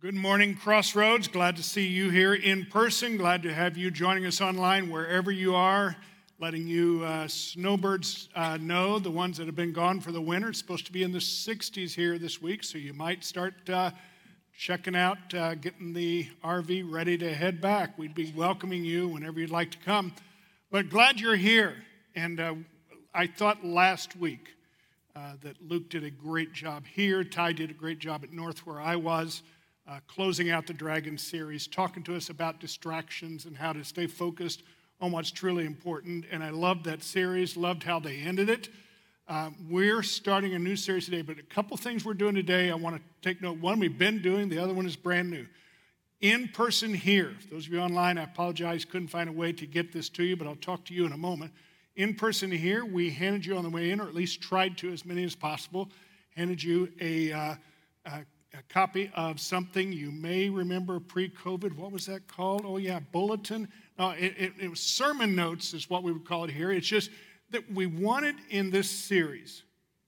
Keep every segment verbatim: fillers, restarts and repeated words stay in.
Good morning, Crossroads. Glad to see you here in person. Glad to have you joining us online wherever you are. Letting you uh, snowbirds uh, know, the ones that have been gone for the winter. It's supposed to be in the sixties here this week, so you might start uh, checking out, uh, getting the R V ready to head back. We'd be welcoming you whenever you'd like to come. But glad you're here. And uh, I thought last week uh, that Luke did a great job here. Ty did a great job at North where I was. Uh, closing out the Dragon series, talking to us about distractions and how to stay focused on what's truly important. And I loved that series, loved how they ended it. Uh, we're starting a new series today, but a couple things we're doing today, I want to take note. One we've been doing, the other one is brand new. In person here, for those of you online, I apologize, couldn't find a way to get this to you, but I'll talk to you in a moment. In person here, we handed you on the way in, or at least tried to as many as possible, handed you a, uh, a a copy of something you may remember pre-COVID. What was that called? Oh, yeah, bulletin. No, it, it, it was sermon notes is what we would call it here. It's just that we wanted in this series,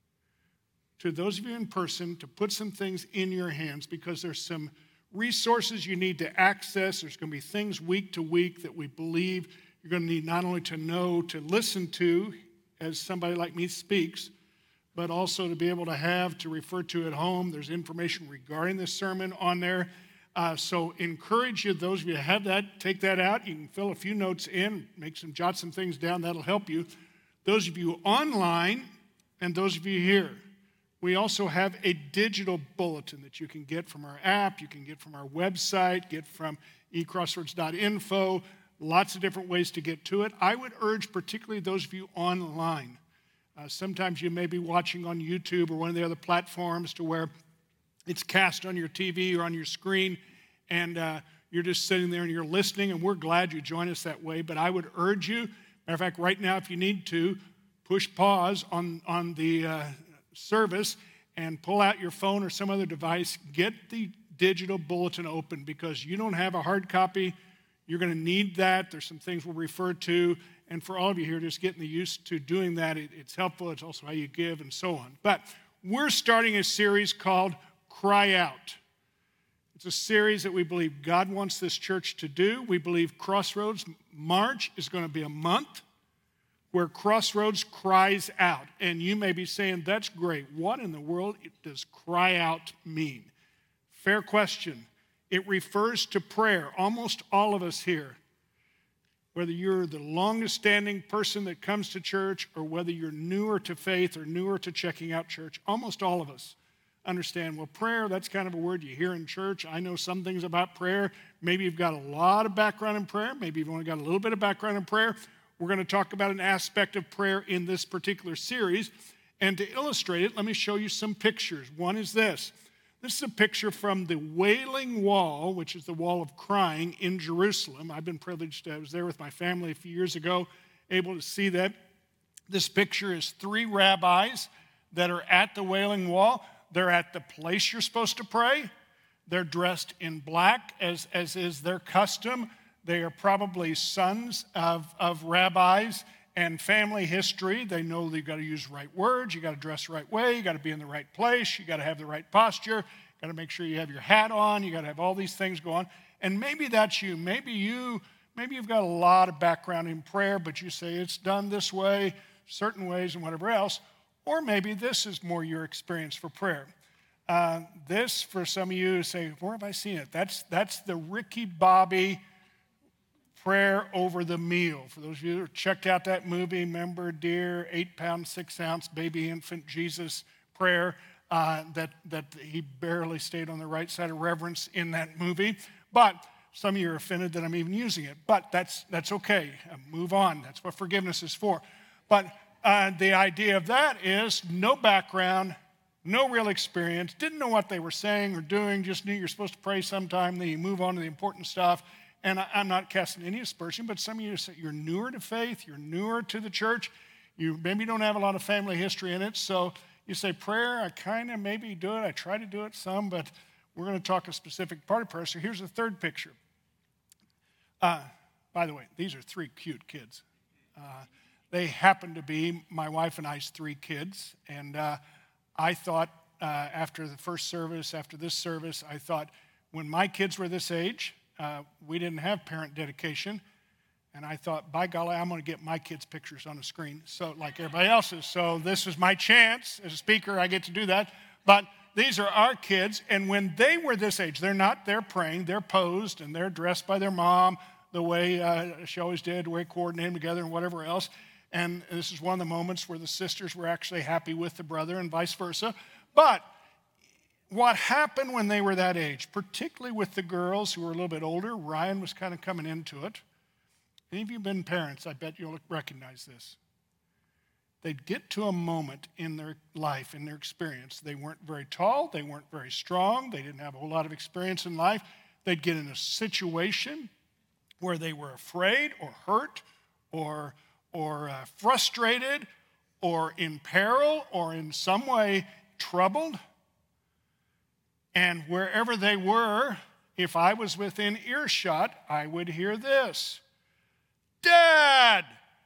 to those of you in person, to put some things in your hands because there's some resources you need to access. There's going to be things week to week that we believe you're going to need not only to know, to listen to as somebody like me speaks, but also to be able to have, to refer to at home. There's information regarding this sermon on there. Uh, so encourage you, those of you who have that, take that out. You can fill a few notes in, make some, jot some things down. That'll help you. Those of you online and those of you here, we also have a digital bulletin that you can get from our app, you can get from our website, get from e crossroads dot info, lots of different ways to get to it. I would urge particularly those of you online. Uh, sometimes you may be watching on YouTube or one of the other platforms to where it's cast on your T V or on your screen, and uh, you're just sitting there and you're listening, and we're glad you join us that way. But I would urge you, matter of fact, right now, if you need to, push pause on, on the uh, service and pull out your phone or some other device. Get the digital bulletin open because you don't have a hard copy. You're going to need that. There's some things we'll refer to. And for all of you here, just getting the used to doing that, it, it's helpful. It's also how you give and so on. But we're starting a series called Cry Out. It's a series that we believe God wants this church to do. We believe Crossroads March is going to be a month where Crossroads cries out. And you may be saying, that's great. What in the world does cry out mean? Fair question. It refers to prayer. Almost all of us here, whether you're the longest standing person that comes to church or whether you're newer to faith or newer to checking out church, almost all of us understand, well, prayer, that's kind of a word you hear in church. I know some things about prayer. Maybe you've got a lot of background in prayer. Maybe you've only got a little bit of background in prayer. We're going to talk about an aspect of prayer in this particular series. And to illustrate it, let me show you some pictures. One is this. This is a picture from the Wailing Wall, which is the wall of crying in Jerusalem. I've been privileged, I was there with my family a few years ago, able to see that. This picture is three rabbis that are at the Wailing Wall. They're at the place you're supposed to pray. They're dressed in black, as, as is their custom. They are probably sons of, of rabbis and family history. They know that you've got to use the right words, you got to dress the right way, you got to be in the right place, you got to have the right posture, got to make sure you have your hat on, you got to have all these things going. And maybe that's you. Maybe you, maybe you've got a lot of background in prayer, but you say it's done this way, certain ways and whatever else. Or maybe this is more your experience for prayer. Uh, this, for some of you, say, where have I seen it? That's, that's the Ricky Bobby prayer over the meal. For those of you who checked out that movie, remember, dear, eight pound, six ounce baby infant Jesus prayer, uh, that, that he barely stayed on the right side of reverence in that movie. But some of you are offended that I'm even using it. But that's, that's okay. Uh, move on. That's what forgiveness is for. But uh, the idea of that is no background, no real experience, didn't know what they were saying or doing, just knew you're supposed to pray sometime, then you move on to the important stuff. And I, I'm not casting any aspersion, but some of you say you're newer to faith, you're newer to the church, you maybe don't have a lot of family history in it, so you say, prayer, I kind of maybe do it, I try to do it some, but we're going to talk a specific part of prayer. So here's the third picture. Uh, by the way, these are three cute kids. Uh, they happen to be my wife and I's three kids, and uh, I thought uh, after the first service, after this service, I thought, When my kids were this age, uh, we didn't have parent dedication. And I thought, by golly, I'm going to get my kids' pictures on the screen, so like everybody else's. So this is my chance. As a speaker, I get to do that. But these are our kids, and when they were this age, they're not there praying. They're posed, and they're dressed by their mom the way uh, she always did, the way coordinated together and whatever else. And this is one of the moments where the sisters were actually happy with the brother and vice versa. But what happened when they were that age, particularly with the girls who were a little bit older, Ryan was kind of coming into it. Any of you been parents, I bet you'll recognize this. They'd get to a moment in their life, in their experience. They weren't very tall. They weren't very strong. They didn't have a whole lot of experience in life. They'd get in a situation where they were afraid or hurt or, or uh, frustrated or in peril or in some way troubled. And wherever they were, if I was within earshot, I would hear this. Dad!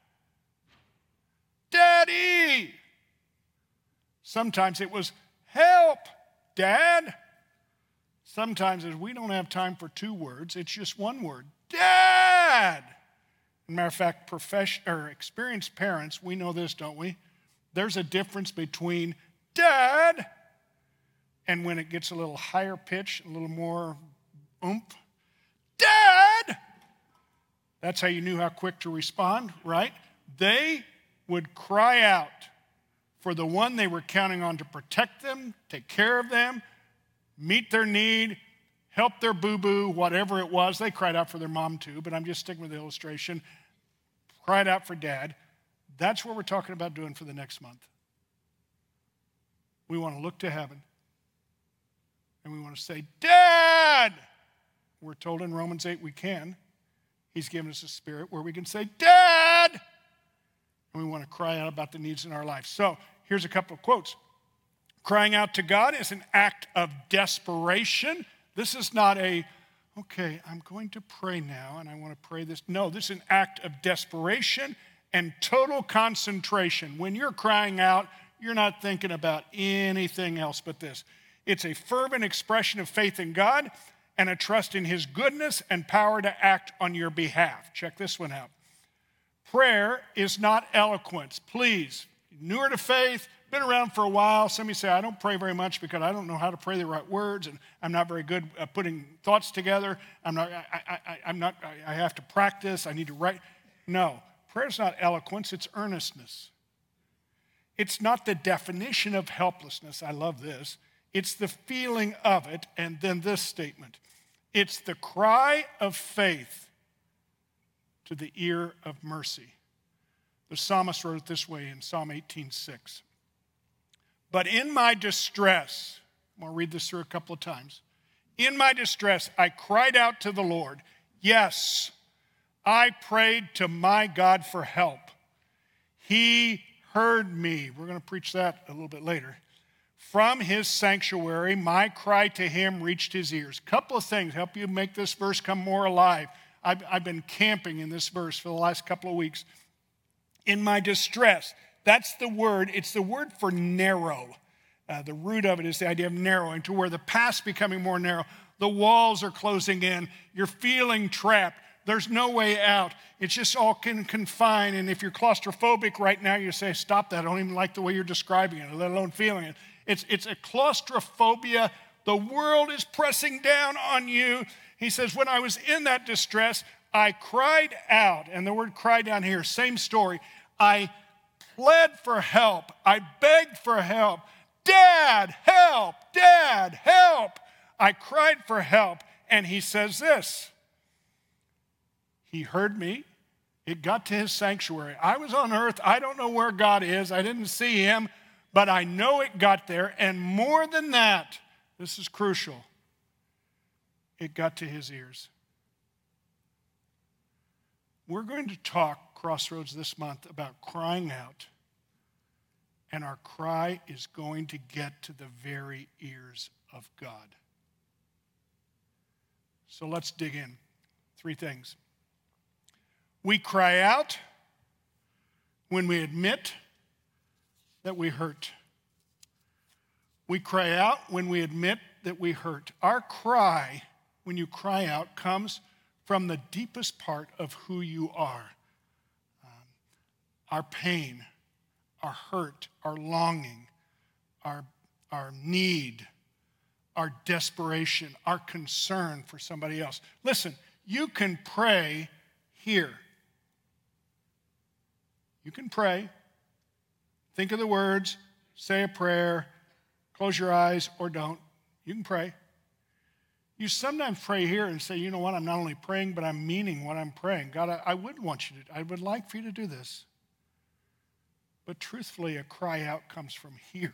Daddy! Sometimes it was, help, Dad. Sometimes as we don't have time for two words, it's just one word, Dad! As a matter of fact, profession, or experienced parents, we know this, don't we? There's a difference between Dad and when it gets a little higher pitch, a little more oomph. Dad! That's how you knew how quick to respond, right? They would cry out for the one they were counting on to protect them, take care of them, meet their need, help their boo-boo, whatever it was. They cried out for their mom too, but I'm just sticking with the illustration. Cried out for Dad. That's what we're talking about doing for the next month. We want to look to heaven and we want to say, Dad! We're told in Romans eight we can. He's given us a spirit where we can say, Dad! And we want to cry out about the needs in our life. So here's a couple of quotes. Crying out to God is an act of desperation. This is not a, okay, I'm going to pray now and I want to pray this. No, this is an act of desperation and total concentration. When you're crying out, you're not thinking about anything else but this. It's a fervent expression of faith in God and a trust in his goodness and power to act on your behalf. Check this one out. Prayer is not eloquence. Please, newer to faith, been around for a while. Some of you say, I don't pray very much because I don't know how to pray the right words, and I'm not very good at putting thoughts together. I'm not, I, I, I'm not, I have to practice. I need to write. No, prayer is not eloquence. It's earnestness. It's not the definition of helplessness. I love this. It's the feeling of it, and then this statement. It's the cry of faith to the ear of mercy. The psalmist wrote it this way in Psalm eighteen six. But in my distress, I'm going to read this through a couple of times. In my distress, I cried out to the Lord. Yes, I prayed to my God for help. He heard me. We're going to preach that a little bit later. From his sanctuary, my cry to him reached his ears. Couple of things help you make this verse come more alive. I've, I've been camping in this verse for the last couple of weeks. In my distress, that's the word. It's the word for narrow. Uh, the root of it is the idea of narrowing, to where the path's becoming more narrow. The walls are closing in. You're feeling trapped. There's no way out. It's just all can confine. And if you're claustrophobic right now, you say, stop that. I don't even like the way you're describing it, let alone feeling it. It's, it's a claustrophobia. The world is pressing down on you. He says, when I was in that distress, I cried out. And the word cry down here, same story. I pled for help. I begged for help. Dad, help. Dad, help. I cried for help. And he says this. He heard me. It got to his sanctuary. I was on earth. I don't know where God is. I didn't see him. But I know it got there, and more than that, this is crucial, it got to his ears. We're going to talk, Crossroads, this month about crying out, and our cry is going to get to the very ears of God. So let's dig in. Three things. We cry out when we admit that we hurt. We cry out when we admit that we hurt. Our cry when you cry out, comes from the deepest part of who you are. Um, our pain, our hurt, our longing, our, our need, our desperation, our concern for somebody else. Listen, you can pray here. You can pray. Think of the words, say a prayer, close your eyes or don't. You can pray. You sometimes pray here and say, you know what, I'm not only praying, but I'm meaning what I'm praying. God, I, I would want you to, I would like for you to do this. But truthfully, a cry out comes from here.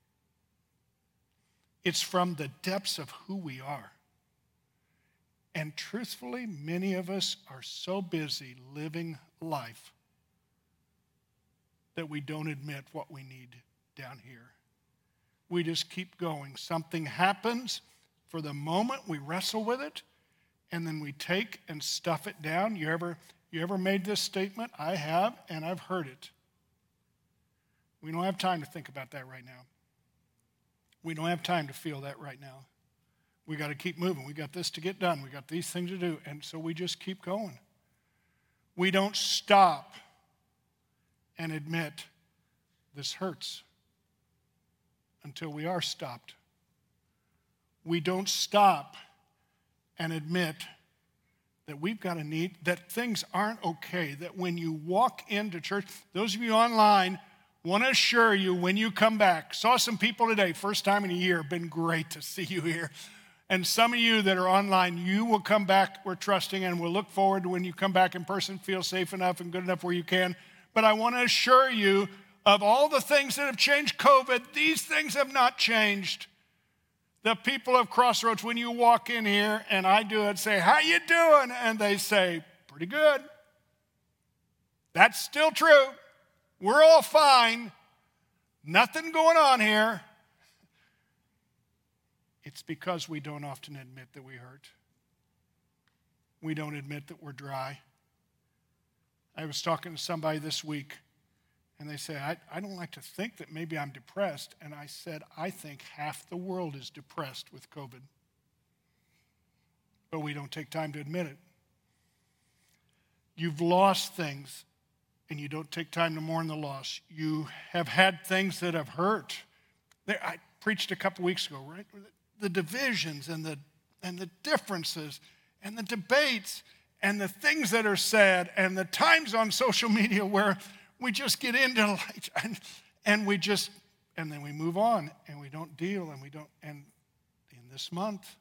It's from the depths of who we are. And truthfully, many of us are so busy living life that we don't admit what we need down here. We just keep going. Something happens. For the moment, we wrestle with it, and then we take and stuff it down. You ever, you ever made this statement? I have, and I've heard it. We don't have time to think about that right now. We don't have time to feel that right now. We got to keep moving. We got this to get done. We got these things to do, and so we just keep going. We don't stop and admit this hurts until we are stopped. We don't stop and admit that we've got a need, that things aren't okay, that when you walk into church, those of you online, want to assure you when you come back, saw some people today, first time in a year, been great to see you here. And some of you that are online, you will come back, we're trusting, and we'll look forward to when you come back in person, feel safe enough and good enough where you can. But I want to assure you, of all the things that have changed COVID, these things have not changed. The people of Crossroads, when you walk in here and I do it, say, how you doing? And they say, pretty good. That's still true. We're all fine. Nothing going on here. It's because we don't often admit that we hurt. We don't admit that we're dry. I was talking to somebody this week, and they say, I, I don't like to think that maybe I'm depressed. And I said, I think half the world is depressed with COVID. But we don't take time to admit it. You've lost things, and you don't take time to mourn the loss. You have had things that have hurt. There, I preached a couple weeks ago, right? The divisions and the, and the differences and the debates and the things that are said and the times on social media where we just get into light and, and we just, and then we move on and we don't deal and we don't, and in this month,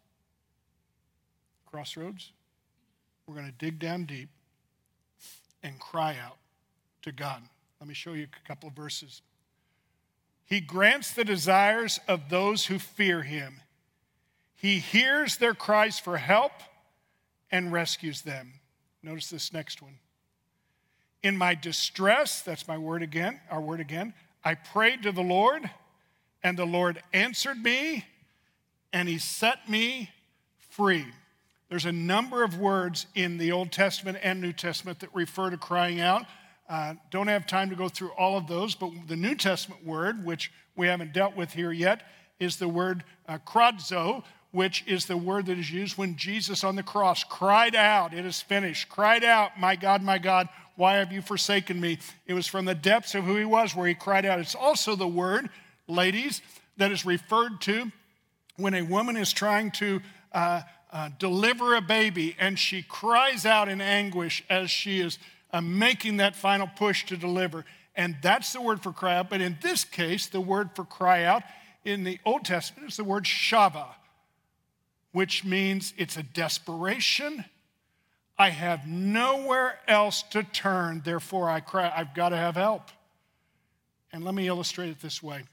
Crossroads, we're going to dig down deep and cry out to God. Let me show you a couple of verses. He grants the desires of those who fear him. He hears their cries for help and rescues them. Notice this next one. In my distress, that's my word again, our word again, I prayed to the Lord, and the Lord answered me, and he set me free. There's a number of words in the Old Testament and New Testament that refer to crying out. Uh, don't have time to go through all of those, but the New Testament word, which we haven't dealt with here yet, is the word uh, kradzo, which is the word that is used when Jesus on the cross cried out, it is finished, cried out, my God, my God, why have you forsaken me? It was from the depths of who he was where he cried out. It's also the word, ladies, that is referred to when a woman is trying to uh, uh, deliver a baby and she cries out in anguish as she is uh, making that final push to deliver. And that's the word for cry out. But in this case, the word for cry out in the Old Testament is the word shava, which means it's a desperation. I have nowhere else to turn, therefore I cry. I've got to have help. And let me illustrate it this way.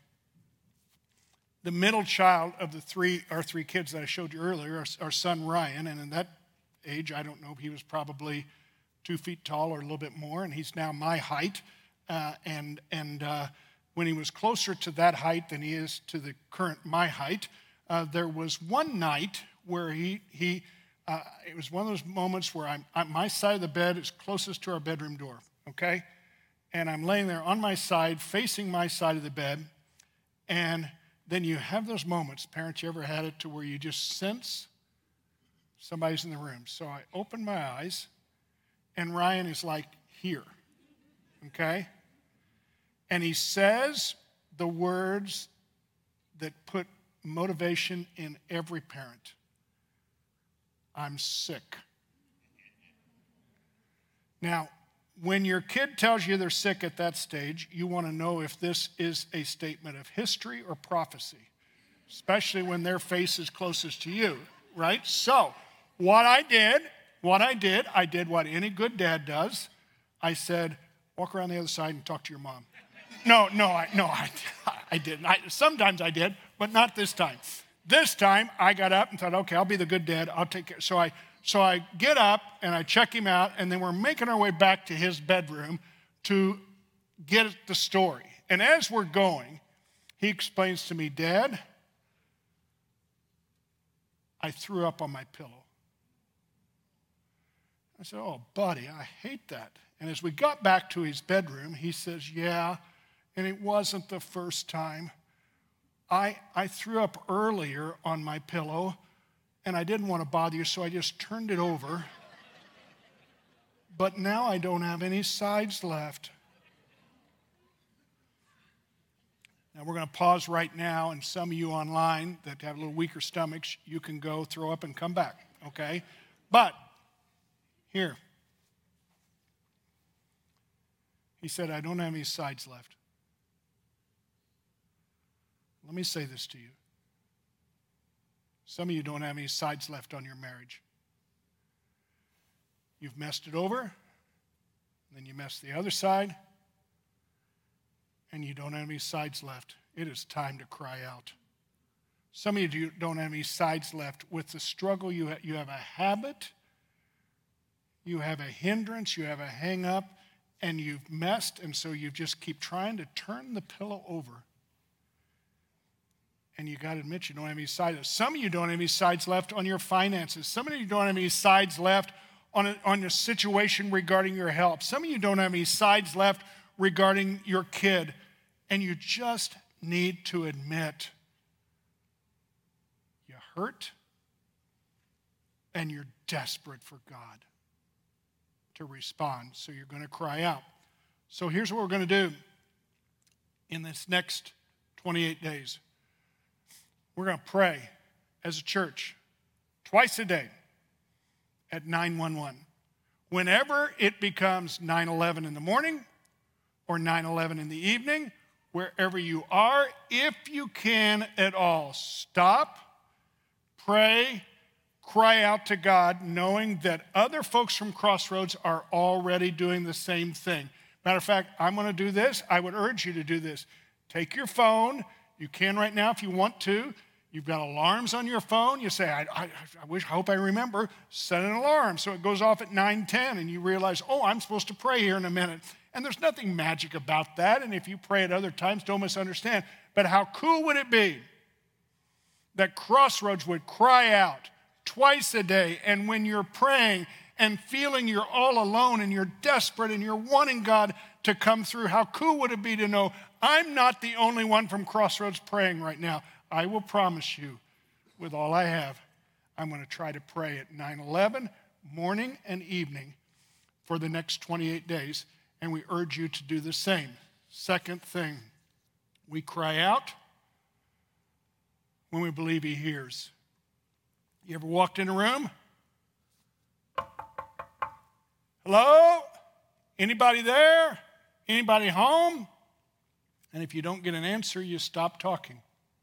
The middle child of the three, our three kids that I showed you earlier, our, our son Ryan, and in that age, I don't know, he was probably two feet tall or a little bit more, and he's now my height. Uh, and and uh, when he was closer to that height than he is to the current my height, uh, there was one night where he, he uh, it was one of those moments where I'm, I'm, my side of the bed is closest to our bedroom door, okay? And I'm laying there on my side, facing my side of the bed, and then you have those moments, parents, you ever had it, to where you just sense somebody's in the room. So I open my eyes, and Ryan is like here, okay? And he says the words that put motivation in every parent. I'm sick. Now, when your kid tells you they're sick at that stage, you want to know if this is a statement of history or prophecy, especially when their face is closest to you, right? So, what I did, what I did, I did what any good dad does. I said, walk around the other side and talk to your mom. No, no, I, no, I, I didn't. I, sometimes I did, but not this time. This time, I got up and thought, okay, I'll be the good dad. I'll take care. So I, so I get up and I check him out, and then we're making our way back to his bedroom to get at the story. And as we're going, he explains to me, Dad, I threw up on my pillow. I said, oh, buddy, I hate that. And as we got back to his bedroom, he says, yeah, and it wasn't the first time. I, I threw up earlier on my pillow, and I didn't want to bother you, so I just turned it over. But now I don't have any sides left. Now we're going to pause right now, and some of you online that have a little weaker stomachs, you can go throw up and come back, okay? But here, he said, I don't have any sides left. Let me say this to you. Some of you don't have any sides left on your marriage. You've messed it over, then you messed the other side, and you don't have any sides left. It is time to cry out. Some of you don't have any sides left with the struggle. You have, you have a habit, you have a hindrance, you have a hang up, and you've messed, and so you just keep trying to turn the pillow over. And you got to admit you don't have any sides. Some of you don't have any sides left on your finances. Some of you don't have any sides left on a, on a situation regarding your health. Some of you don't have any sides left regarding your kid. And you just need to admit you hurt and you're desperate for God to respond. So you're going to cry out. So here's what we're going to do in this next twenty-eight days. We're going to pray as a church twice a day at nine one one. Whenever it becomes nine eleven in the morning or nine eleven in the evening, wherever you are, if you can at all, stop, pray, cry out to God, knowing that other folks from Crossroads are already doing the same thing. Matter of fact, I'm going to do this. I would urge you to do this. Take your phone. You can right now if you want to. You've got alarms on your phone. You say, I, I, I wish, I hope I remember. Set an alarm so it goes off at nine ten, and you realize, oh, I'm supposed to pray here in a minute. And there's nothing magic about that. And if you pray at other times, don't misunderstand. But how cool would it be that Crossroads would cry out twice a day, and when you're praying and feeling you're all alone and you're desperate and you're wanting God to come through, how cool would it be to know I'm not the only one from Crossroads praying right now. I will promise you, with all I have, I'm going to try to pray at nine eleven, morning and evening, for the next twenty-eight days, and we urge you to do the same. Second thing, we cry out when we believe he hears. You ever walked in a room? Hello? Anybody there? Anybody home? And if you don't get an answer, you stop talking.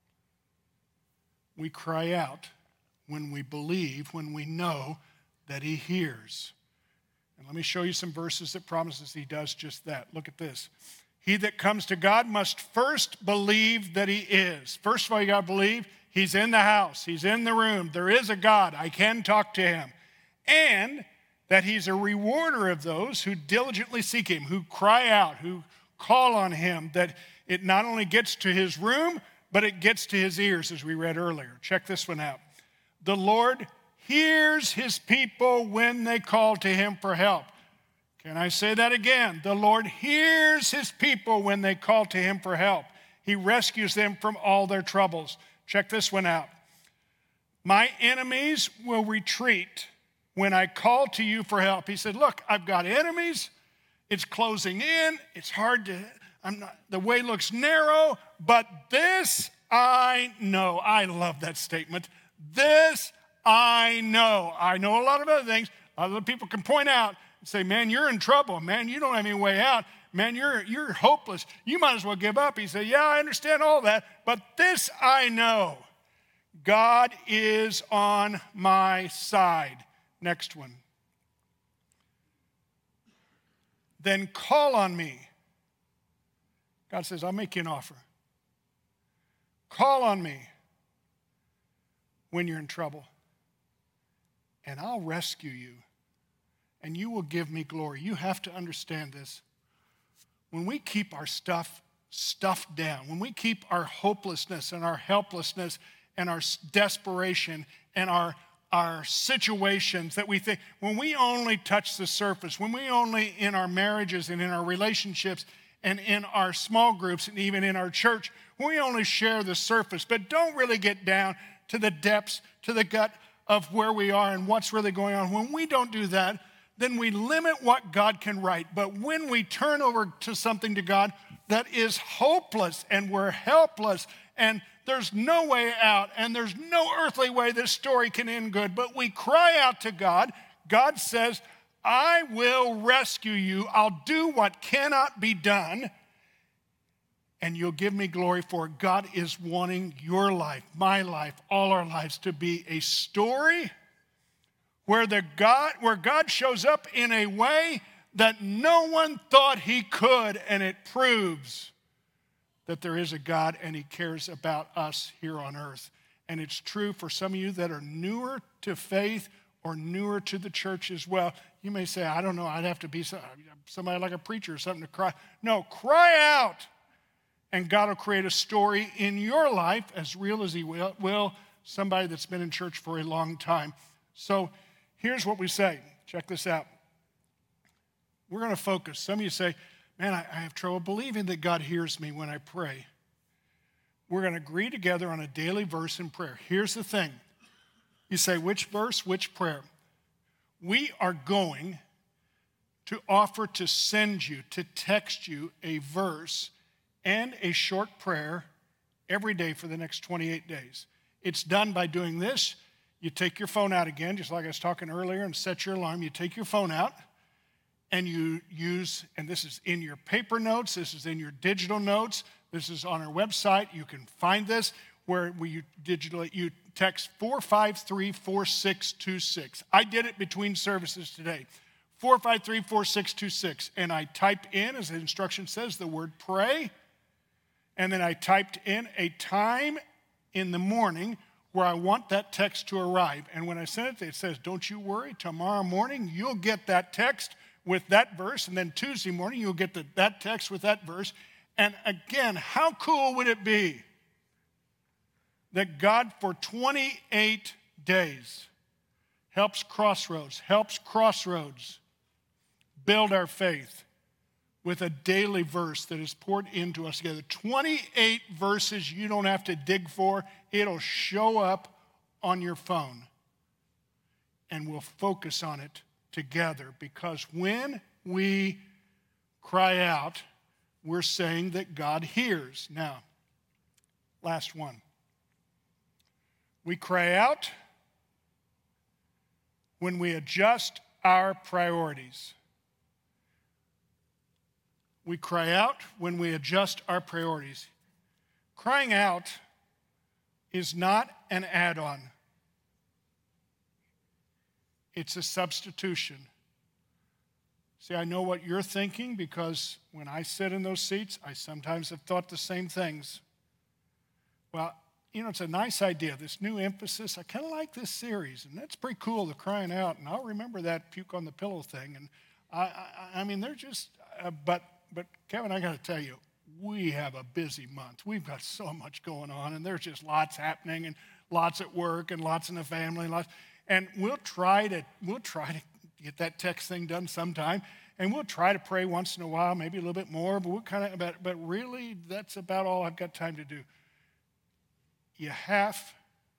We cry out when we believe, when we know that he hears. And let me show you some verses that promises he does just that. Look at this. He that comes to God must first believe that he is. First of all, you got to believe he's in the house. He's in the room. There is a God. I can talk to him. And that he's a rewarder of those who diligently seek him, who cry out, who call on him, that it not only gets to his room, but it gets to his ears, as we read earlier. Check this one out. The Lord hears his people when they call to him for help. Can I say that again? The Lord hears his people when they call to him for help. He rescues them from all their troubles. Check this one out. My enemies will retreat when I call to you for help. He said, look, I've got enemies. It's closing in. It's hard to, I'm not, the way looks narrow, but this I know. I love that statement. This I know. I know a lot of other things. A lot of people can point out and say, man, you're in trouble. Man, you don't have any way out. Man, you're, you're hopeless. You might as well give up. He said, yeah, I understand all that, but this I know. God is on my side. Next one. Then call on me. God says, I'll make you an offer. Call on me when you're in trouble, and I'll rescue you, and you will give me glory. You have to understand this. When we keep our stuff stuffed down, when we keep our hopelessness and our helplessness and our desperation and our, our situations that we think, when we only touch the surface, when we only in our marriages and in our relationships and in our small groups and even in our church, we only share the surface, but don't really get down to the depths, to the gut of where we are and what's really going on. When we don't do that, then we limit what God can write. But when we turn over to something to God that is hopeless and we're helpless and there's no way out and there's no earthly way this story can end good, but we cry out to God, God says, I will rescue you. I'll do what cannot be done, and you'll give me glory for it. God is wanting your life, my life, all our lives to be a story where the God, where God shows up in a way that no one thought he could, and it proves that there is a God and he cares about us here on earth. And it's true for some of you that are newer to faith or newer to the church as well. You may say, I don't know, I'd have to be somebody like a preacher or something to cry. No, cry out, and God will create a story in your life as real as he will, will somebody that's been in church for a long time. So here's what we say. Check this out. We're going to focus. Some of you say, man, I, I have trouble believing that God hears me when I pray. We're going to agree together on a daily verse in prayer. Here's the thing. You say, which verse, which prayer? We are going to offer to send you, to text you a verse and a short prayer every day for the next twenty-eight days. It's done by doing this. You take your phone out again, just like I was talking earlier, and set your alarm. You take your phone out, and you use, and this is in your paper notes, this is in your digital notes, this is on our website. You can find this where you digitally, you text four five three, four six two six. I did it between services today. four five three, four six two six. And I typed in, as the instruction says, the word pray. And then I typed in a time in the morning where I want that text to arrive. And when I send it, it says, don't you worry, tomorrow morning you'll get that text with that verse, and then Tuesday morning you'll get the, that text with that verse. And again, how cool would it be that God for twenty-eight days helps Crossroads, helps Crossroads build our faith with a daily verse that is poured into us together. twenty-eight verses you don't have to dig for. It'll show up on your phone, and we'll focus on it together, because when we cry out, we're saying that God hears. Now, last one. We cry out when we adjust our priorities. We cry out when we adjust our priorities. Crying out is not an add-on. It's a substitution. See, I know what you're thinking, because when I sit in those seats, I sometimes have thought the same things. Well, you know, it's a nice idea, this new emphasis. I kind of like this series, and that's pretty cool, the crying out, and I'll remember that puke on the pillow thing. And I, I, I mean, they're just, uh, but, but Kevin, I got to tell you, we have a busy month. We've got so much going on, and there's just lots happening, and lots at work, and lots in the family, lots. And we'll try to we'll try to get that text thing done sometime, and we'll try to pray once in a while, maybe a little bit more. But we'll kind of, but, but really, that's about all I've got time to do. You have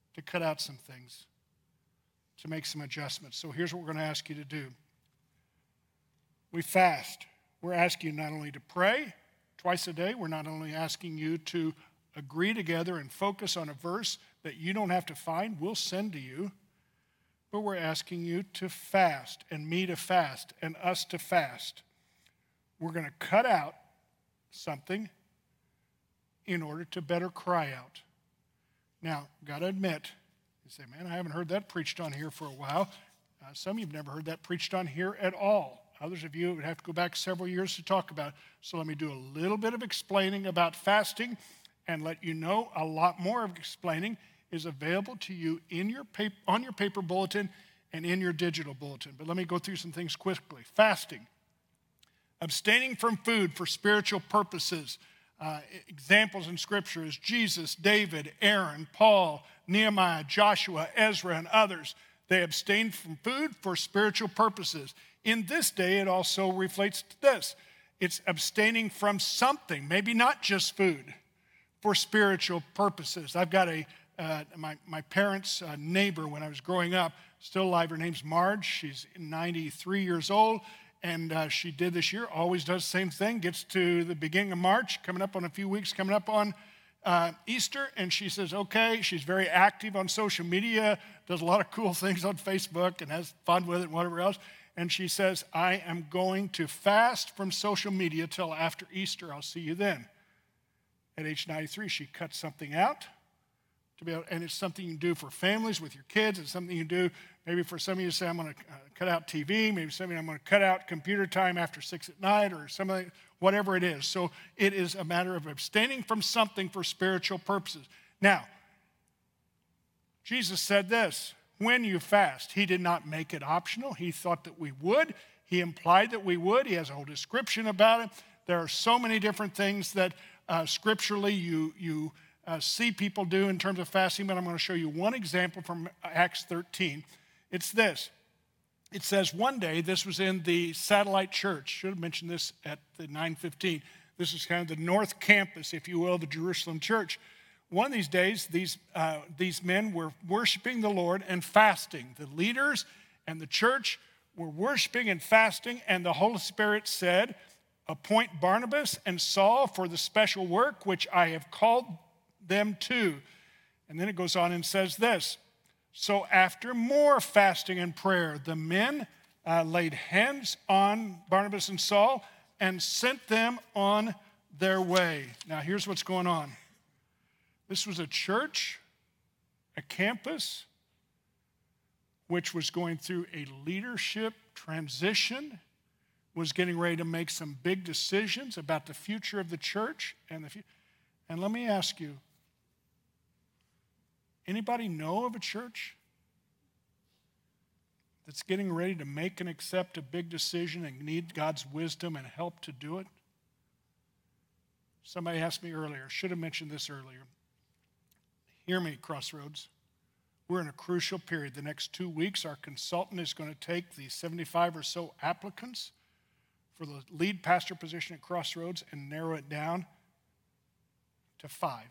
to cut out some things, to make some adjustments. So here's what we're going to ask you to do. We fast. We're asking you not only to pray twice a day, we're not only asking you to agree together and focus on a verse that you don't have to find, we'll send to you, but we're asking you to fast, and me to fast, and us to fast. We're going to cut out something in order to better cry out. Now, got to admit, you say, man, I haven't heard that preached on here for a while. Uh, some of you have never heard that preached on here at all. Others of you would have to go back several years to talk about it. So let me do a little bit of explaining about fasting and let you know a lot more of explaining is available to you in your paper, on your paper bulletin and in your digital bulletin. But let me go through some things quickly. Fasting. Abstaining from food for spiritual purposes. Uh, examples in Scripture is Jesus, David, Aaron, Paul, Nehemiah, Joshua, Ezra, and others. They abstained from food for spiritual purposes. In this day, it also reflects to this. It's abstaining from something, maybe not just food, for spiritual purposes. I've got a uh, my, my parents' uh, neighbor when I was growing up, still alive. Her name's Marge. She's ninety-three years old, and uh, she did this year, always does the same thing, gets to the beginning of March, coming up on a few weeks, coming up on uh, Easter, and she says, okay, she's very active on social media, does a lot of cool things on Facebook, and has fun with it and whatever else. And she says, I am going to fast from social media till after Easter. I'll see you then. At age ninety-three, she cut something out. To be able, and it's something you can do for families with your kids. It's something you can do maybe for some of you to say, I'm going to uh, cut out T V. Maybe some of you, I'm going to cut out computer time after six at night or something, whatever it is. So it is a matter of abstaining from something for spiritual purposes. Now, Jesus said this, when you fast, he did not make it optional. He thought that we would. He implied that we would. He has a whole description about it. There are so many different things that uh, scripturally you, you uh, see people do in terms of fasting, but I'm going to show you one example from Acts thirteen. It's this. It says one day, this was in the satellite church. Should have mentioned this at the nine fifteen. This is kind of the north campus, if you will, the Jerusalem church. One of these days, these, uh, these men were worshiping the Lord and fasting. The leaders and the church were worshiping and fasting, and the Holy Spirit said, appoint Barnabas and Saul for the special work which I have called them to. And then it goes on and says this. So after more fasting and prayer, the men uh, laid hands on Barnabas and Saul and sent them on their way. Now here's what's going on. This was a church, a campus, which was going through a leadership transition, was getting ready to make some big decisions about the future of the church. And, the, and let me ask you, anybody know of a church that's getting ready to make and accept a big decision and need God's wisdom and help to do it? Somebody asked me earlier, should have mentioned this earlier. Hear me, Crossroads. We're in a crucial period. The next two weeks, our consultant is going to take the seventy-five or so applicants for the lead pastor position at Crossroads and narrow it down to five.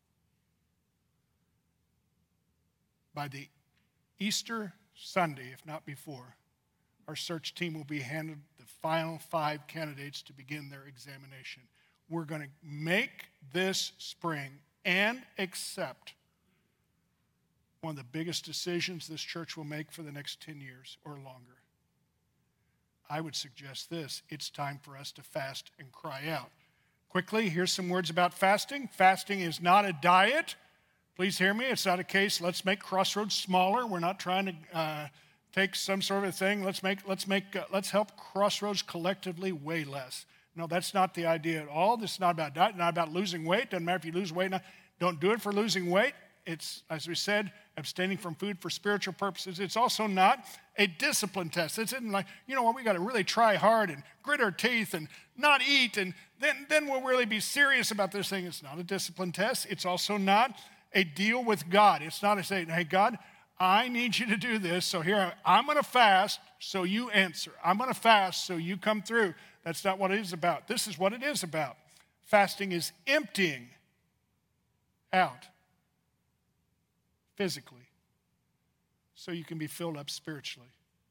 By the Easter Sunday, if not before, our search team will be handed the final five candidates to begin their examination. We're going to make this spring and accept one of the biggest decisions this church will make for the next ten years or longer. I would suggest this. It's time for us to fast and cry out. Quickly, here's some words about fasting. Fasting is not a diet. Please hear me. It's not a case, let's make Crossroads smaller. We're not trying to uh, take some sort of thing. Let's make, let's make, uh, let's help Crossroads collectively weigh less. No, that's not the idea at all. This is not about diet, not about losing weight. Doesn't matter if you lose weight. Not, don't do it for losing weight. It's, as we said, abstaining from food for spiritual purposes. It's also not a discipline test. It's not like, you know what, we got to really try hard and grit our teeth and not eat, and then, then we'll really be serious about this thing. It's not a discipline test. It's also not a deal with God. It's not a saying, hey, God, I need you to do this, so here, I'm going to fast so you answer. I'm going to fast so you come through. That's not what it is about. This is what it is about. Fasting is emptying out. physically so you can be filled up spiritually.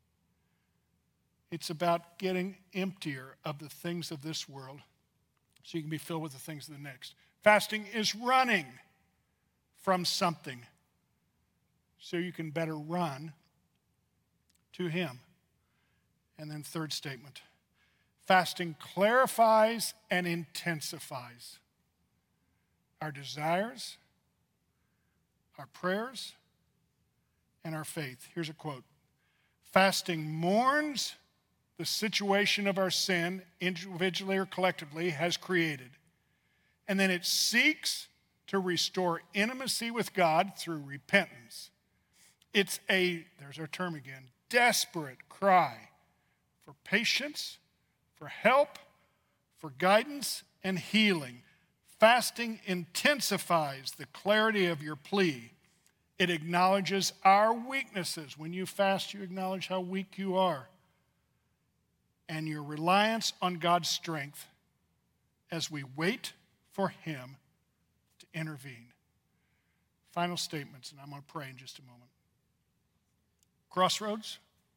It's about getting emptier of the things of this world so you can be filled with the things of the next. Fasting is running from something so you can better run to Him. And then third statement, fasting clarifies and intensifies our desires, our prayers, and our faith. Here's a quote. Fasting mourns the situation of our sin, individually or collectively, has created. And then it seeks to restore intimacy with God through repentance. It's a, there's our term again, desperate cry for patience, for help, for guidance, and healing. Fasting intensifies the clarity of your plea. It acknowledges our weaknesses. When you fast, you acknowledge how weak you are. And your reliance on God's strength as we wait for Him to intervene. Final statements, and I'm going to pray in just a moment. Crossroads,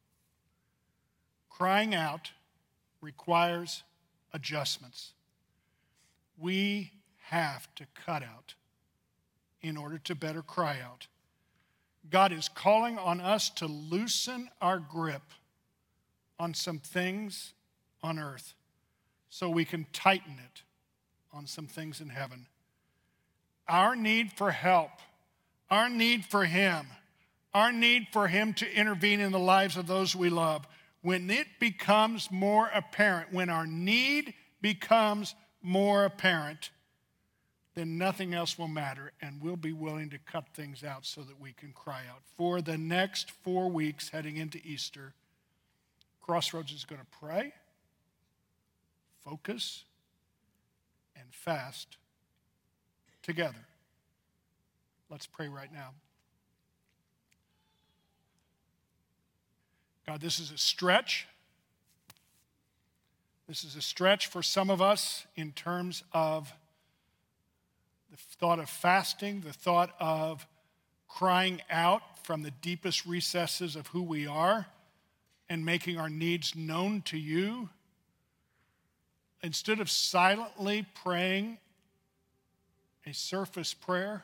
crying out requires adjustments. We have to cut out in order to better cry out. God is calling on us to loosen our grip on some things on earth so we can tighten it on some things in heaven. Our need for help, our need for Him, our need for Him to intervene in the lives of those we love, when it becomes more apparent, when our need becomes more apparent, then nothing else will matter, and we'll be willing to cut things out so that we can cry out. For the next four weeks heading into Easter, Crossroads is going to pray, focus, and fast together. Let's pray right now. God, this is a stretch. This is a stretch for some of us in terms of the thought of fasting, the thought of crying out from the deepest recesses of who we are and making our needs known to you. Instead of silently praying a surface prayer,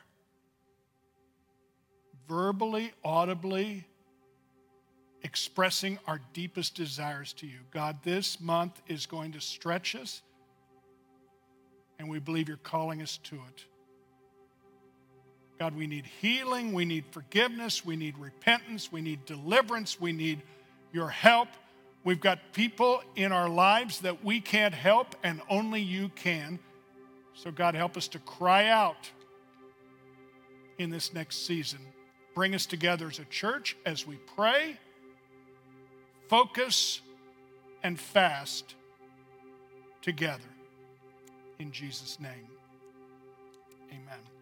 verbally, audibly expressing our deepest desires to you. God, this month is going to stretch us, and we believe you're calling us to it. God, we need healing, we need forgiveness, we need repentance, we need deliverance, we need your help. We've got people in our lives that we can't help, and only you can. So God, help us to cry out in this next season. Bring us together as a church as we pray, focus, and fast together. In Jesus' name, amen.